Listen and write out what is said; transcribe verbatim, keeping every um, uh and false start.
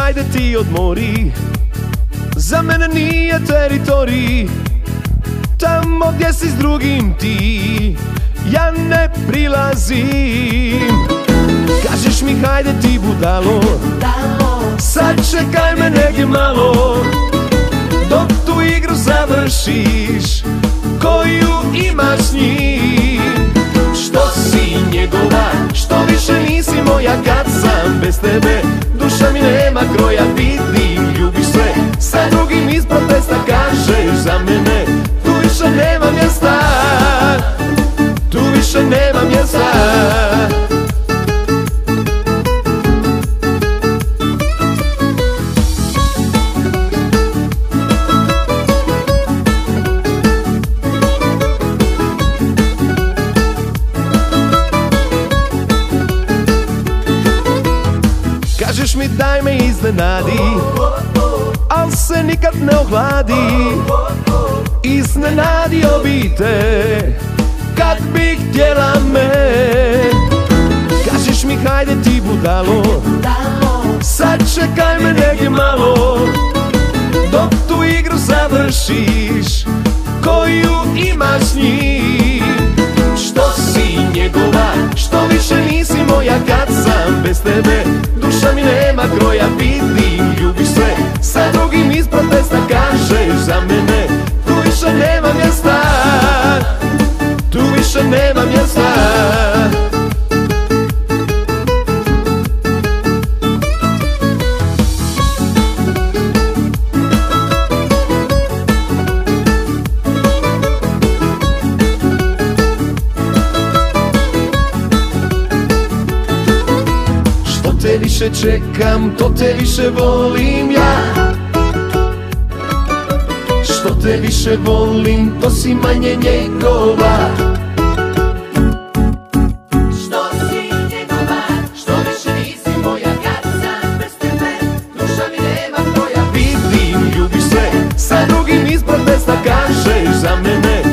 hajde ti odmori, za mene nije teritorij. Tamo gdje si s drugim ti, ja ne prilazim. Kažeš mi hajde ti budalo, sad čekaj me negdje malo, dok tu igru završiš koju imaš s njim. Što si njegova, što više nisi moja kad sam bez tebe. Duša mi nema kroja, vidim, ljubiš sve sa drugim iz protesta. Kažeš za mene, tu više nema mjesta, tu više nema mjesta. Kažeš mi daj me iznenadi, al se nikad ne ohladi. Iznenadio bi te kad bi htjela me. Kažeš mi hajde ti budalo, sad čekaj me negdje malo, dok tu igru završiš koju imaš s njim. Što si njegova, što više nisi moja kad sam bez tebe. Duša mi nema kroja, vidim, ljubiš sve sa drugim iz protesta. Kažeš za mene, tu više nema mjesta, tu više nema mjesta. Što te više čekam, to te više volim ja. Što te više volim, to si manje njegova. Što si njegova, što više nisi moja kad sam bez tebe. Duša mi nema kroja, Vidim, ljubiš sve sa drugim iz protesta. Kažeš za mene,